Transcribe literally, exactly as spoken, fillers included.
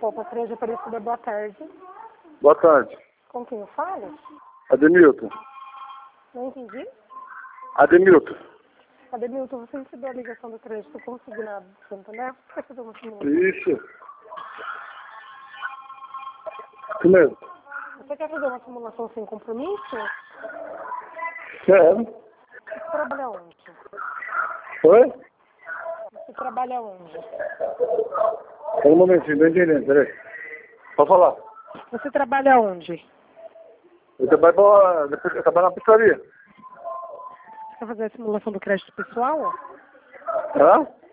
Copa três de Aparecida, boa tarde. Boa tarde. Com quem eu falo? Ademilton. Não entendi. Ademilton. Ademilton, você recebeu a ligação do crédito consignado do Santander? Você quer fazer uma simulação? Isso. Isso mesmo. Você quer fazer uma simulação sem compromisso? Sério? Você trabalha onde? Oi? Você trabalha onde? Só um momentinho, não entendendo, peraí. Pode falar. Você trabalha onde? Eu trabalho, pra- eu trabalho na pizzaria. Você quer fazer a simulação do crédito pessoal? Hã?